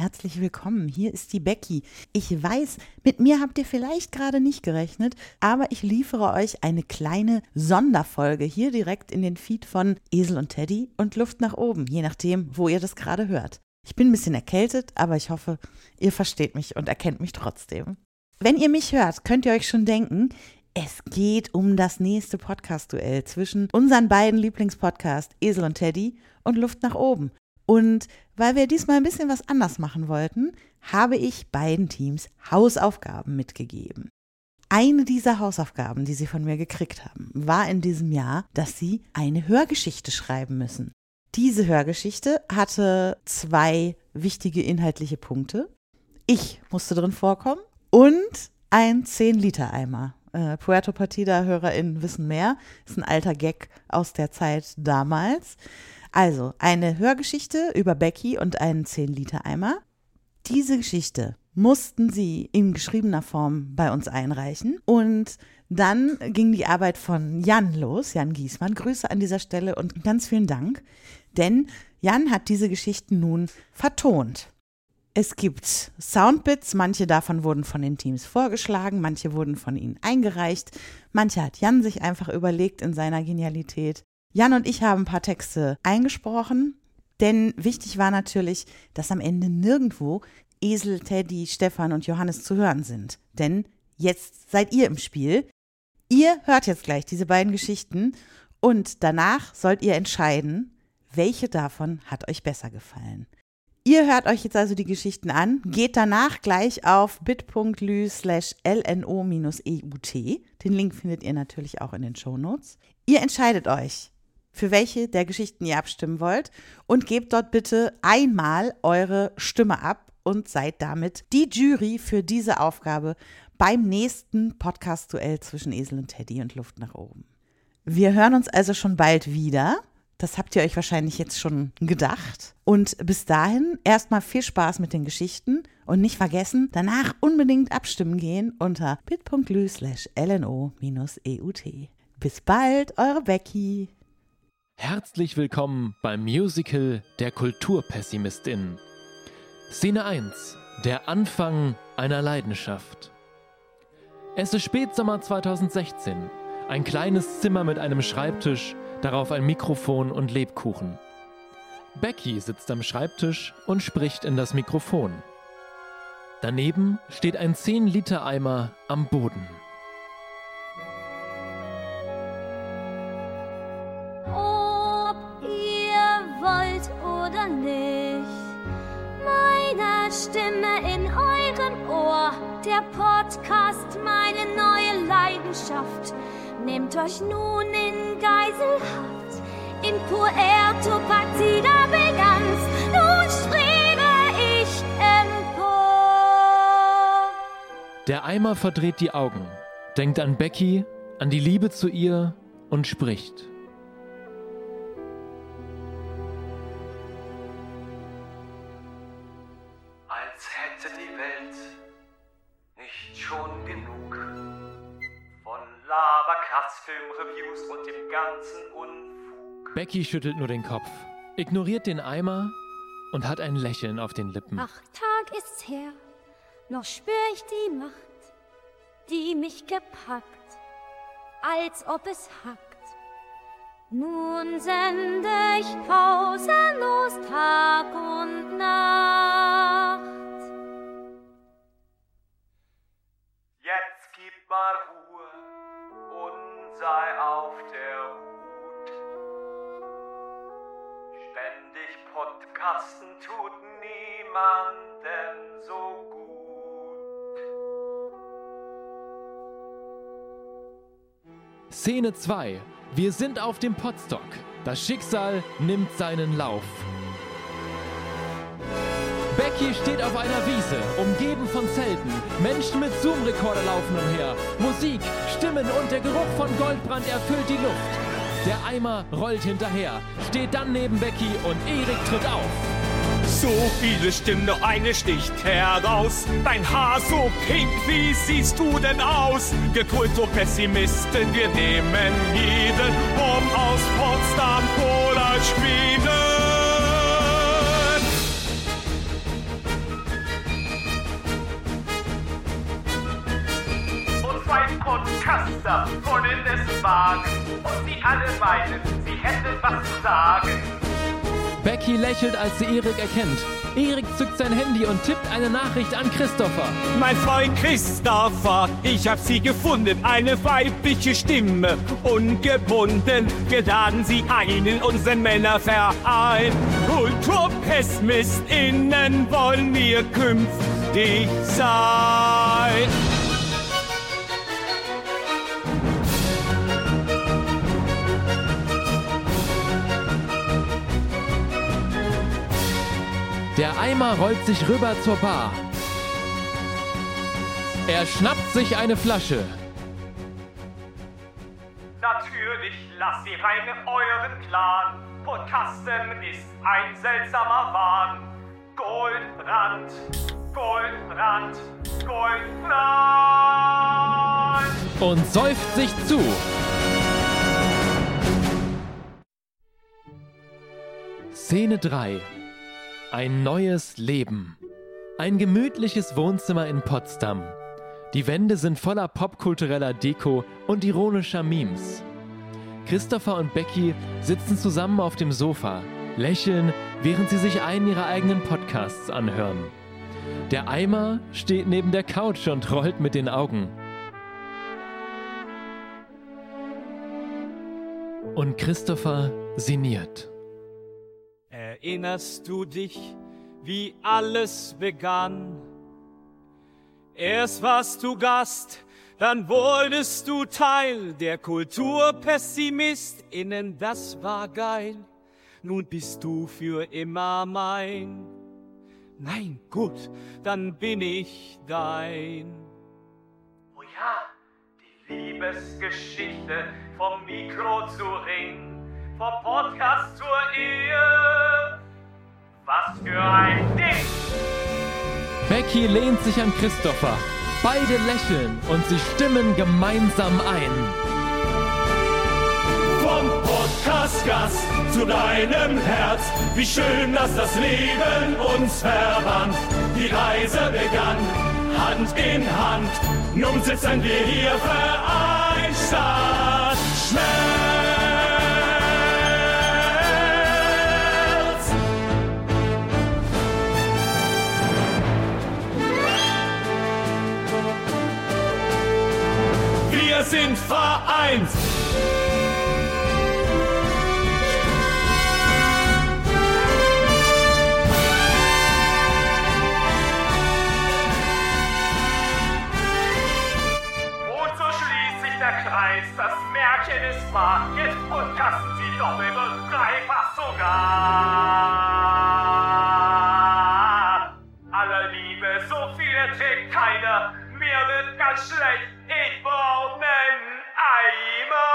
herzlich willkommen. Hier ist die Becky. Ich weiß, mit mir habt ihr vielleicht gerade nicht gerechnet, aber ich liefere euch eine kleine Sonderfolge hier direkt in den Feed von Esel und Teddy und Luft nach oben, je nachdem, wo ihr das gerade hört. Ich bin ein bisschen erkältet, aber ich hoffe, ihr versteht mich und erkennt mich trotzdem. Wenn ihr mich hört, könnt ihr euch schon denken, es geht um das nächste Podcast-Duell zwischen unseren beiden Lieblingspodcasts Esel und Teddy und Luft nach oben. Und weil wir diesmal ein bisschen was anders machen wollten, habe ich beiden Teams Hausaufgaben mitgegeben. Eine dieser Hausaufgaben, die sie von mir gekriegt haben, war in diesem Jahr, dass sie eine Hörgeschichte schreiben müssen. Diese Hörgeschichte hatte 2 wichtige inhaltliche Punkte. Ich musste drin vorkommen und ein 10-Liter-Eimer. Puerto Partida-HörerInnen wissen mehr. Ist ein alter Gag aus der Zeit damals. Also, eine Hörgeschichte über Becky und einen 10-Liter-Eimer. Diese Geschichte mussten sie in geschriebener Form bei uns einreichen. Und dann ging die Arbeit von Jan los, Jan Giesmann. Grüße an dieser Stelle und ganz vielen Dank. Denn Jan hat diese Geschichten nun vertont. Es gibt Soundbits, manche davon wurden von den Teams vorgeschlagen, manche wurden von ihnen eingereicht, manche hat Jan sich einfach überlegt in seiner Genialität. Jan und ich haben ein paar Texte eingesprochen, denn wichtig war natürlich, dass am Ende nirgendwo Esel, Teddy, Stefan und Johannes zu hören sind. Denn jetzt seid ihr im Spiel. Ihr hört jetzt gleich diese beiden Geschichten und danach sollt ihr entscheiden, welche davon hat euch besser gefallen. Ihr hört euch jetzt also die Geschichten an, geht danach gleich auf bit.ly/lno-eut. Den Link findet ihr natürlich auch in den Shownotes. Ihr entscheidet euch, für welche der Geschichten ihr abstimmen wollt und gebt dort bitte einmal eure Stimme ab und seid damit die Jury für diese Aufgabe beim nächsten Podcast-Duell zwischen Esel und Teddy und Luft nach oben. Wir hören uns also schon bald wieder. Das habt ihr euch wahrscheinlich jetzt schon gedacht. Und bis dahin erstmal viel Spaß mit den Geschichten und nicht vergessen, danach unbedingt abstimmen gehen unter bit.ly/lno-eut. Bis bald, eure Becky. Herzlich willkommen beim Musical der Kulturpessimistin. Szene 1. Der Anfang einer Leidenschaft. Es ist Spätsommer 2016. Ein kleines Zimmer mit einem Schreibtisch, darauf ein Mikrofon und Lebkuchen. Becky sitzt am Schreibtisch und spricht in das Mikrofon. Daneben steht ein 10-Liter-Eimer am Boden. Ob ihr wollt oder nicht, meine Stimme in eurem Ohr, der Podcast, meine neue Leidenschaft. Nehmt euch nun in Geiselhaft, in Puerto Partida begann's, nun strebe ich empor. Der Eimer verdreht die Augen, denkt an Becky, an die Liebe zu ihr und spricht. Als hätte die Welt nicht schon genug von Labercast, Filmreviews und dem ganzen Unfug. Becky schüttelt nur den Kopf, ignoriert den Eimer und hat ein Lächeln auf den Lippen. 8 Tage ist's her, noch spür ich die Macht, die mich gepackt, als ob es hackt. Nun sende ich pausenlos Tag und Nacht. Jetzt gib mal Ruhe und sei auf der Hut. Ständig podcasten tut niemandem so gut. Szene 2. Wir sind auf dem Podstock. Das Schicksal nimmt seinen Lauf. Becky steht auf einer Wiese, umgeben von Zelten. Menschen mit Zoom-Rekorder laufen umher. Musik, Stimmen und der Geruch von Goldbrand erfüllt die Luft. Der Eimer rollt hinterher, steht dann neben Becky und Erik tritt auf. So viele Stimmen, nur eine sticht heraus. Dein Haar so pink, wie siehst du denn aus? Wir Kulturpessimisten, wir nehmen jeden aus Potsdam oder Schweden. meinen, sie hätte was zu sagen. Becky lächelt, als sie Erik erkennt. Erik zückt sein Handy und tippt eine Nachricht an Christopher. Mein Freund Christopher, ich hab sie gefunden, eine weibliche Stimme, ungebunden. Wir laden sie ein in unseren Männerverein. Kulturpessimistinnen wollen wir künftig sein. Der Eimer rollt sich rüber zur Bar. Er schnappt sich eine Flasche. Natürlich lasst sie rein euren Clan. Podcasten ist ein seltsamer Wahn. Goldbrand, Goldbrand, Goldbrand. Und säuft sich zu. Szene 3. Ein neues Leben. Ein gemütliches Wohnzimmer in Potsdam. Die Wände sind voller popkultureller Deko und ironischer Memes. Christopher und Becky sitzen zusammen auf dem Sofa, lächeln, während sie sich einen ihrer eigenen Podcasts anhören. Der Eimer steht neben der Couch und rollt mit den Augen. Und Christopher sinniert. Erinnerst du dich, wie alles begann? Erst warst du Gast, dann wurdest du Teil der KulturpessimistInnen, das war geil. Nun bist du für immer mein. Nein, gut, dann bin ich dein. Oh ja, die Liebesgeschichte vom Mikro zu Ring. Vom Podcast zur Ehe. Was für ein Ding! Becky lehnt sich an Christopher. Beide lächeln und sie stimmen gemeinsam ein. Vom Podcast-Gast zu deinem Herz. Wie schön, dass das Leben uns verband. Die Reise begann, Hand in Hand. Nun sitzen wir hier vereint statt Schmerz. Wir sind vereint. Und so schließt sich der Kreis, das Märchen ist wahr. Jetzt podcasten sie doppelt und dreifach sogar. Aller Liebe, so viel erträgt keiner. Mir wird ganz schlecht, ich brauch nen Eimer.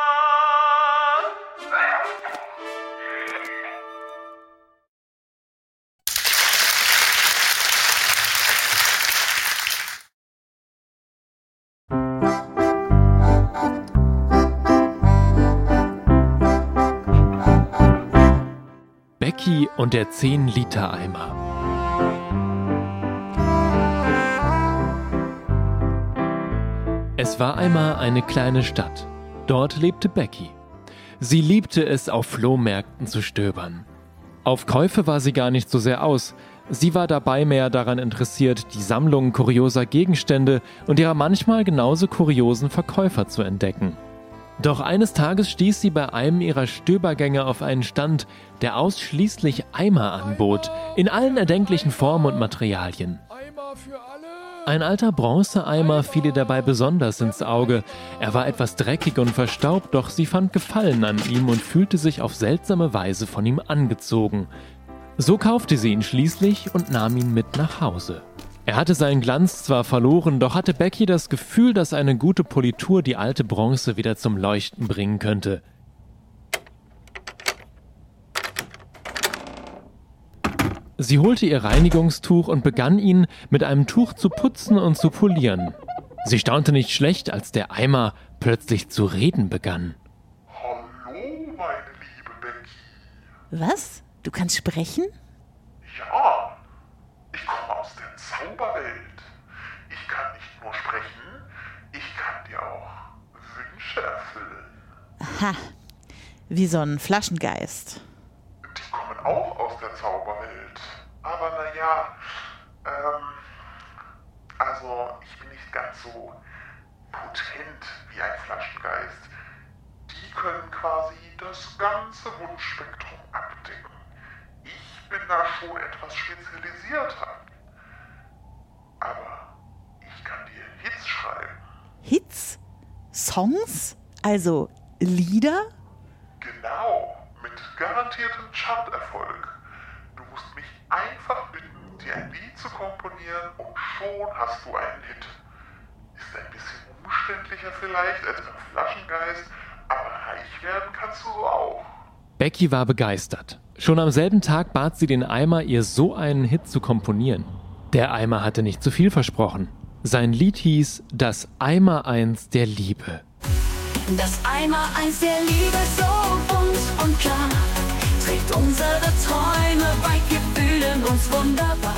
Becky und der 10-Liter-Eimer. Es war einmal eine kleine Stadt. Dort lebte Becky. Sie liebte es, auf Flohmärkten zu stöbern. Auf Käufe war sie gar nicht so sehr aus. Sie war dabei mehr daran interessiert, die Sammlung kurioser Gegenstände und ihrer manchmal genauso kuriosen Verkäufer zu entdecken. Doch eines Tages stieß sie bei einem ihrer Stöbergänge auf einen Stand, der ausschließlich Eimer anbot, in allen erdenklichen Formen und Materialien. Ein alter Bronzeeimer fiel ihr dabei besonders ins Auge. Er war etwas dreckig und verstaubt, doch sie fand Gefallen an ihm und fühlte sich auf seltsame Weise von ihm angezogen. So kaufte sie ihn schließlich und nahm ihn mit nach Hause. Er hatte seinen Glanz zwar verloren, doch hatte Becky das Gefühl, dass eine gute Politur die alte Bronze wieder zum Leuchten bringen könnte. Sie holte ihr Reinigungstuch und begann ihn mit einem Tuch zu putzen und zu polieren. Sie staunte nicht schlecht, als der Eimer plötzlich zu reden begann. Hallo, meine liebe Becky. Was? Du kannst sprechen? Ja, ich komme aus der Zauberwelt. Ich kann nicht nur sprechen, ich kann dir auch Wünsche erfüllen. Aha. wie so ein Flaschengeist. Die kommen auch aus der Zauberwelt. Aber naja, also ich bin nicht ganz so potent wie ein Flaschengeist. Die können quasi das ganze Wunschspektrum abdecken. Ich bin da schon etwas spezialisierter. Aber ich kann dir Hits schreiben. Hits? Songs? Also Lieder? Genau, mit garantiertem Charterfolg. Du musst mich einfach bitten, dir ein Lied zu komponieren und schon hast du einen Hit. Ist ein bisschen umständlicher vielleicht als beim Flaschengeist, aber reich werden kannst du so auch. Becky war begeistert. Schon am selben Tag bat sie den Eimer, ihr so einen Hit zu komponieren. Der Eimer hatte nicht zu viel versprochen. Sein Lied hieß Das Eimer-Eins der Liebe. Das Eimer-Eins der Liebe, so bunt und klar, trägt unsere Träume weit, wir fühlen uns wunderbar.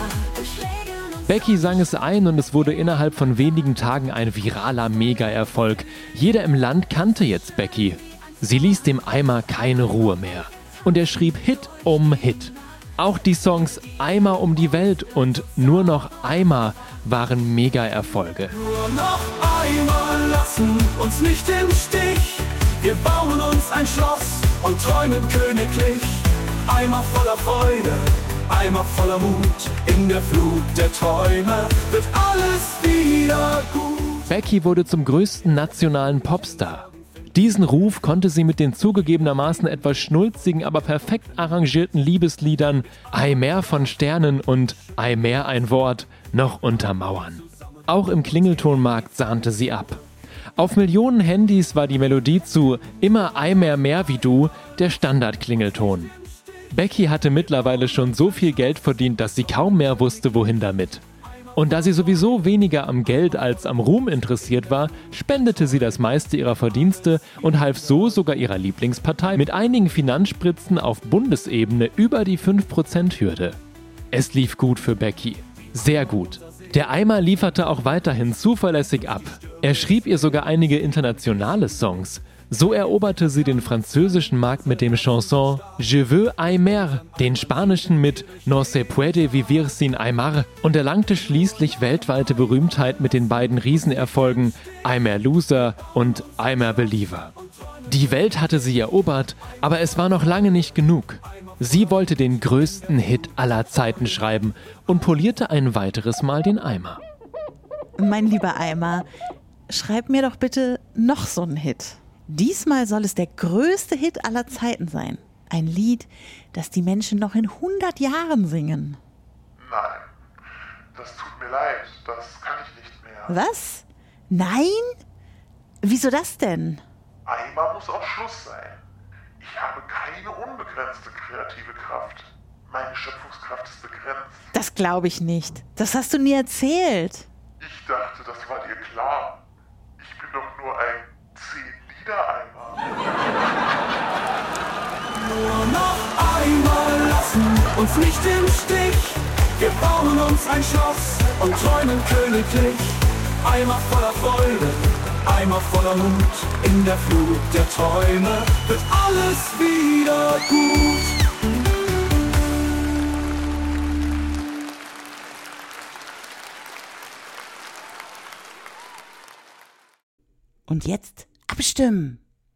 Becky sang es ein und es wurde innerhalb von wenigen Tagen ein viraler Mega-Erfolg. Jeder im Land kannte jetzt Becky. Sie ließ dem Eimer keine Ruhe mehr. Und er schrieb Hit um Hit. Auch die Songs Eimer um die Welt und Nur noch Eimer waren Mega-Erfolge. Nur noch einmal lassen uns nicht im Stich. Wir bauen uns ein Schloss und träumen königlich. Eimer voller Freude, Eimer voller Mut. In der Flut der Träume wird alles wieder gut. Becky wurde zum größten nationalen Popstar. Diesen Ruf konnte sie mit den zugegebenermaßen etwas schnulzigen, aber perfekt arrangierten Liebesliedern Ei mehr von Sternen und Ei mehr ein Wort noch untermauern. Auch im Klingeltonmarkt sahnte sie ab. Auf Millionen Handys war die Melodie zu Immer Ei mehr wie du der Standard-Klingelton. Becky hatte mittlerweile schon so viel Geld verdient, dass sie kaum mehr wusste, wohin damit. Und da sie sowieso weniger am Geld als am Ruhm interessiert war, spendete sie das meiste ihrer Verdienste und half so sogar ihrer Lieblingspartei mit einigen Finanzspritzen auf Bundesebene über die 5%-Hürde. Es lief gut für Becky. Sehr gut. Der Eimer lieferte auch weiterhin zuverlässig ab. Er schrieb ihr sogar einige internationale Songs. So eroberte sie den französischen Markt mit dem Chanson Je veux Aimer, den spanischen mit No se puede vivir sin Aimar und erlangte schließlich weltweite Berühmtheit mit den beiden Riesenerfolgen I'm a Loser und I'm a Believer. Die Welt hatte sie erobert, aber es war noch lange nicht genug. Sie wollte den größten Hit aller Zeiten schreiben und polierte ein weiteres Mal den Eimer. Mein lieber Eimer, schreib mir doch bitte noch so einen Hit. Diesmal soll es der größte Hit aller Zeiten sein. Ein Lied, das die Menschen noch in 100 Jahren singen. Nein, das tut mir leid, das kann ich nicht mehr. Was? Nein? Wieso das denn? Einmal muss auch Schluss sein. Ich habe keine unbegrenzte kreative Kraft. Meine Schöpfungskraft ist begrenzt. Das glaube ich nicht. Das hast du nie erzählt. Ich dachte, das war dir klar. Ich bin doch nur ein 10-Lieder-Eimer. Nur noch einmal lassen uns nicht im Stich. Wir bauen uns ein Schloss und träumen königlich. Eimer voller Freude, Eimer voller Mut. In der Flut der Träume wird alles wieder gut. Und jetzt abstimmen.